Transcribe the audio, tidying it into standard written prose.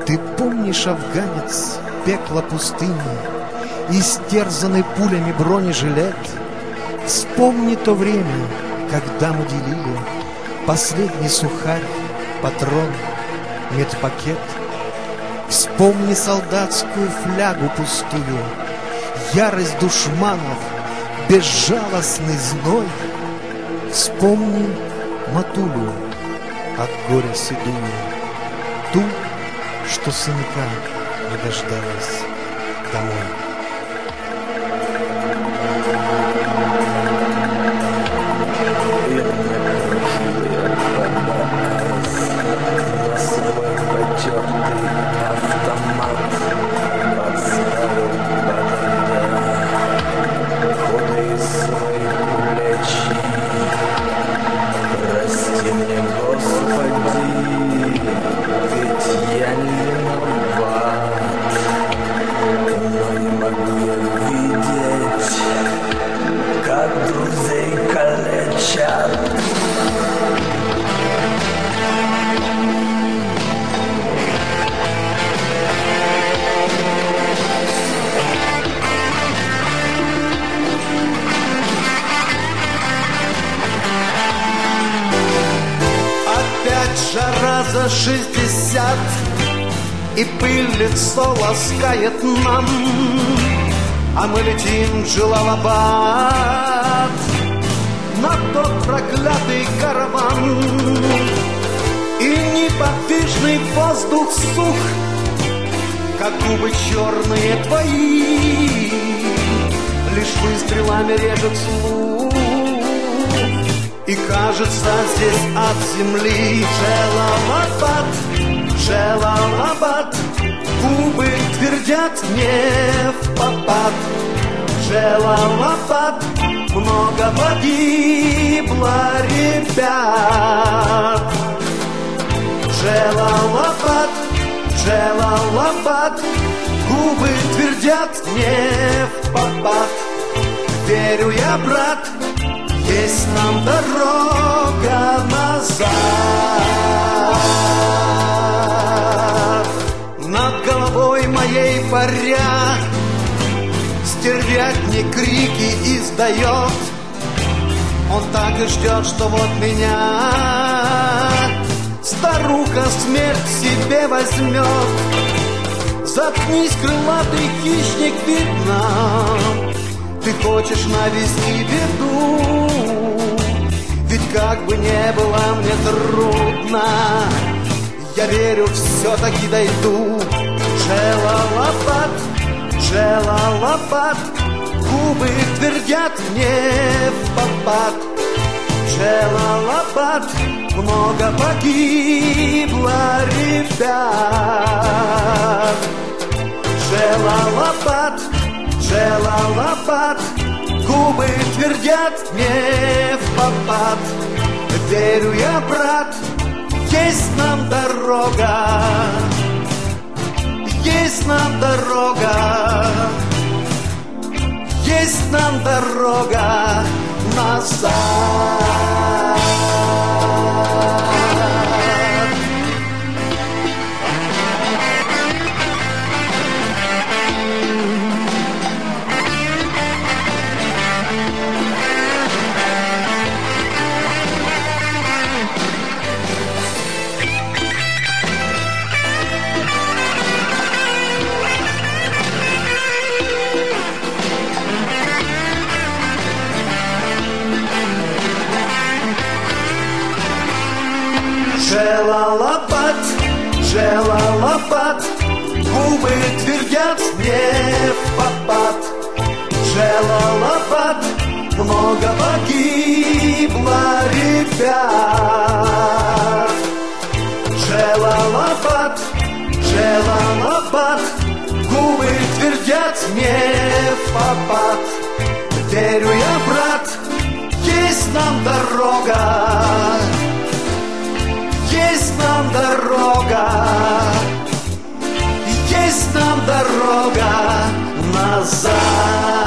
Ты помнишь, афганец, пекло пустыни, истерзанный пулями бронежилет? Вспомни то время, когда мы делили последний сухарь, патрон, медпакет. Вспомни солдатскую флягу пустую, ярость душманов, безжалостный зной. Вспомни матулю от горя седую, ту, что сынка не дождалась домой. Жара за 60, и пыль лицо ласкает нам, а мы летим в Джалалабад, на тот проклятый караван. И неподвижный воздух сух, как губы черные твои, лишь выстрелами режет слух. И кажется, здесь от земли Джалалабад, Джалалабад, губы твердят не впопад. Джалалабад, много погибло ребят. Джалалабад, Джалалабад, губы твердят не впопад. Верю я, брат, есть нам дорога назад. Над головой моей паря, стервятник крики издает. Он так и ждет, что вот меня старуха смерть себе возьмет. Заткнись, крылатый хищник, видно, ты хочешь навести беду. Ведь как бы не было мне трудно, я верю, все-таки дойду. Джалалабад, Джалалабад, губы твердят не впопад. Джалалабад, много погибло ребят. Джалалабад, Джалалабад, губы твердят не впопад. Верю я, брат, есть нам дорога, есть нам дорога, есть нам дорога назад. Джалалабад, Джалалабад, губы твердят не впопад. Джалалабад, много погибло ребят. Джалалабад, Джалалабад, губы твердят не впопад. Верю я, брат, есть нам дорога, есть нам дорога, есть нам дорога назад.